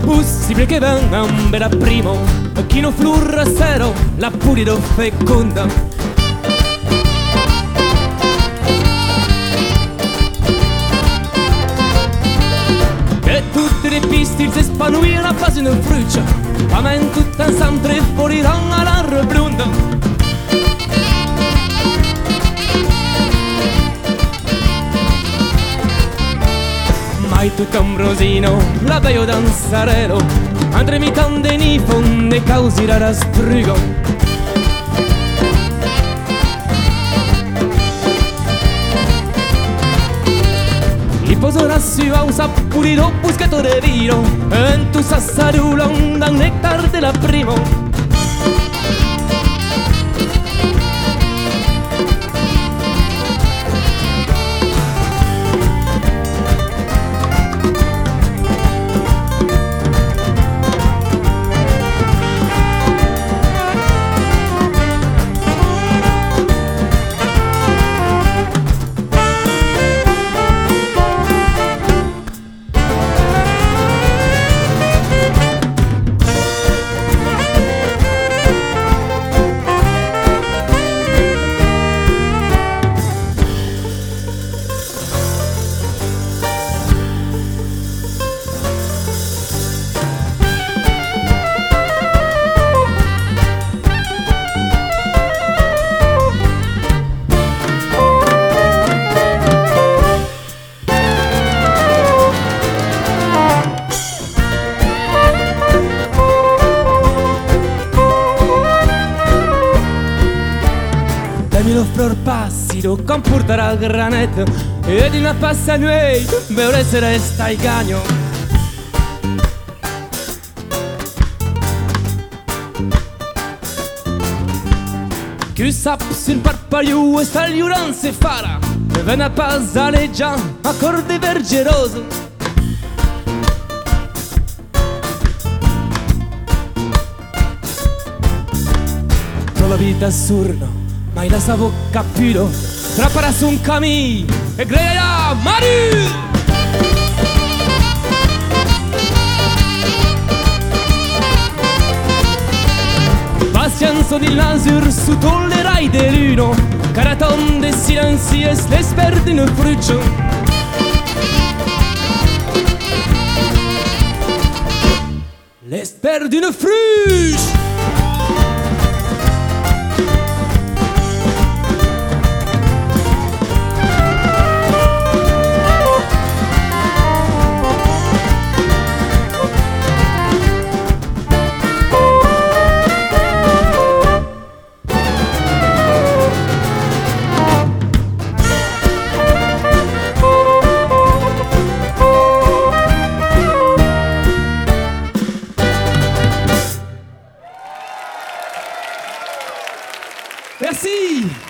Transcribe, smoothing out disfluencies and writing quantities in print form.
possibile che venga un bel primo, chi non flurra zero, la pulito feconda. E tutte le piste si spanuire a base di fruccia, ma in tutta insieme fuori alla blonda. Mai tutto ambrosino, la bello danzarello, andremi tante nifonde causi rara strugo. I posorassi a un sappurino buscato de vino, e tu sassarula un nectar della primo. Lo flor passido comporta la granetta e di una passa noi per essere stai cagno. Chi saps il parpagliu e sta liuran se farà e ve ne passare già a corde vergeroso. Tutta la vita assurda ma la savo capito, trapparas un camì e greia Mari! Pazienza di nasur su tollerai de luno, caraton de silenzi es l'espert in fruccio. L'espert in fruccio! Merci!